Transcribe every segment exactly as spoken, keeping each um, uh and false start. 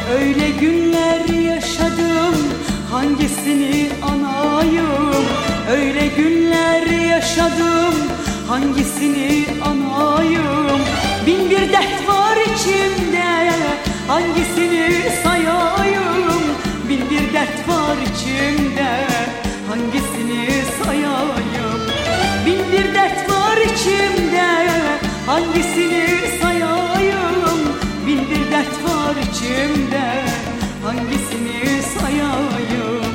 Öyle günler yaşadım, hangisini anayım? Öyle günler yaşadım, hangisini anayım? Bin bir dert var içimde, hangisini sayayım? Bin bir dert var içimde, hangisini sayayım? Bin bir dert var içimde, hangisini sayayım? Bin bir dert var içimde, hangisini sayayım?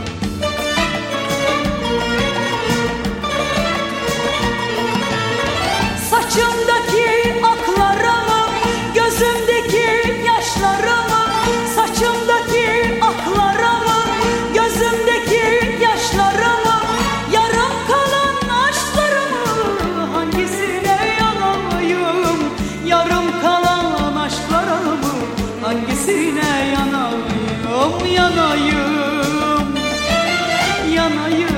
Saçımdaki aklara mı, gözümdeki yaşlara mı? Saçımdaki aklara mı, gözümdeki yaşlara mı? Yarım kalan aşklara mı, hangisine yanayım? Yarım kalan aşklara mı, hangisine yanayım? Yanayım, yanayım,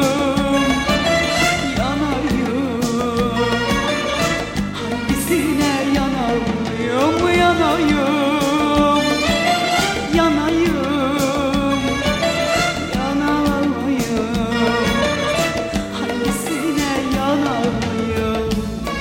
yanayım. Hangisine yanayım, yanayım, yanayım, yanayım. Hangisine yanayım?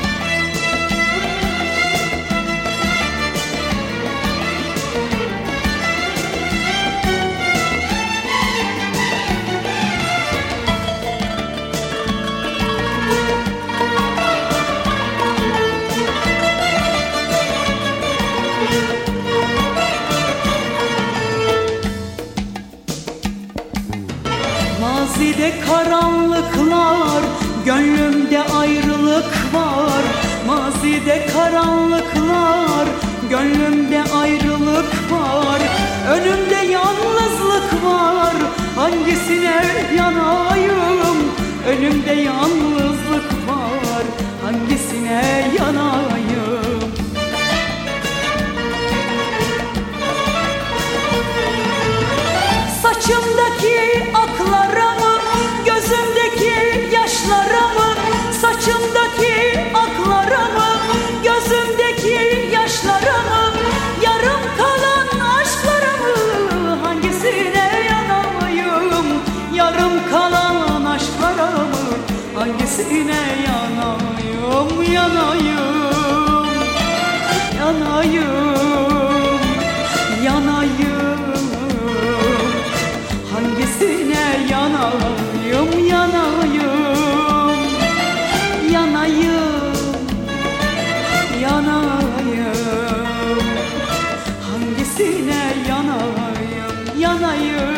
Mazide karanlıklar, gönlümde ayrılık var. Mazide karanlıklar, gönlümde ayrılık var. Önümde yalnızlık var, hangisine yanayım? Önümde yalnızlık var, hangisine yanayım? Saçımdaki aklara mı, gözümdeki yaşlara mı? Saçımdaki aklara mı, gözümdeki yaşlara mı? Yarım kalan aşklara mı, hangisine yanayım? Yarım kalan aşklara mı, hangisine yanayım? Yanayım, yanayım, yanayım. Hangisine yanayım, yanayım, yanayım, yanayım. Hangisine yanayım, yanayım.